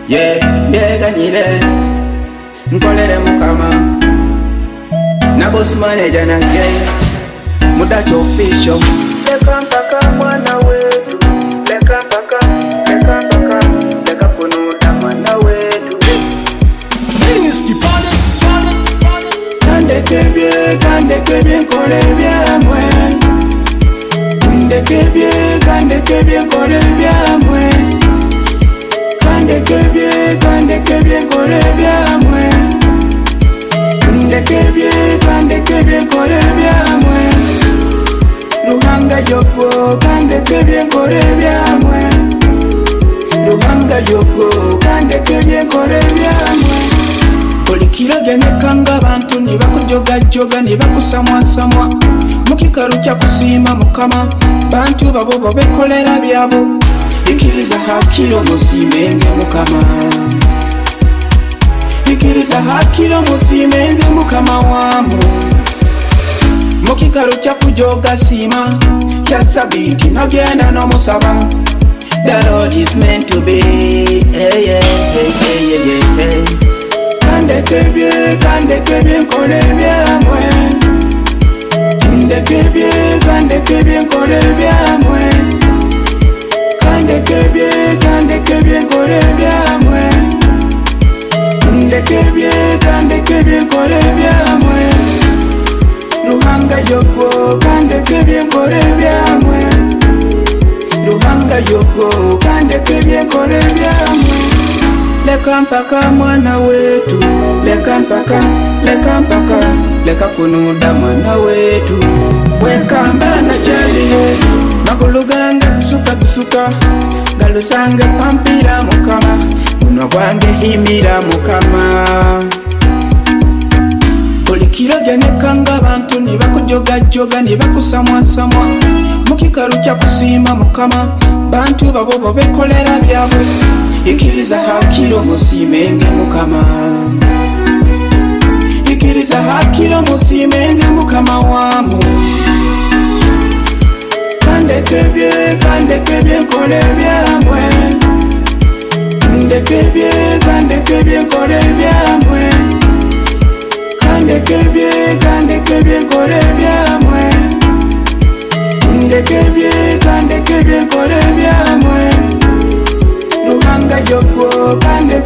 Ndeganyire nkolere mukama na boss manager na gay mudacho official. Leka mpaka mwana wetu, leka mpaka leka kunuda mwana wetu. Kande kebye kole byamwe, kande kebye kole byamwe, kande kebye kole byamwe, kande kebye kole byamwe. Ruhanga yoko kande kebye kole byamwe, Ruhanga yoko kande kebye kole byamwe. Polikiro genekanga abantu nibakujoga nibakusamwa mukikaru kya kusima mukama bantu babo bekolera byabo ikiriza hakiro musimenge mukama, ikiriza hakiro musimenge mukama wamu mukikaru kya kujoga sima kya sabiti nagenda no musaba. The Lord is meant to be. Kande kebye kole byamwe, kande kebye kole byamwe, kande kebye kole byamwe, kande kebye kole byamwe. Ruhanga yoko kande kebye kole byamwe, Ruhanga yoko kande kebye kole byamwe. Leka mpaka mwana wetu, leka mpaka leka kunuda mwana wetu. Wekamba na chaliye magulu gange kusuka galusange pampira mukama, muno gwange himira mukama. Polikiro genekanga abantu nibakujoga nibakusamwa mukikaru kya kusima mukama bantu babo bekolera byabwe ikiriza hakiro musimenge mukama, ikiriza hakiro musimenge mukama wamu. Kande kebye kole byamwe, kande kebye kole byamwe, kande kebye kole byamwe, kande kebye kole byamwe. Ruhanga yoko kande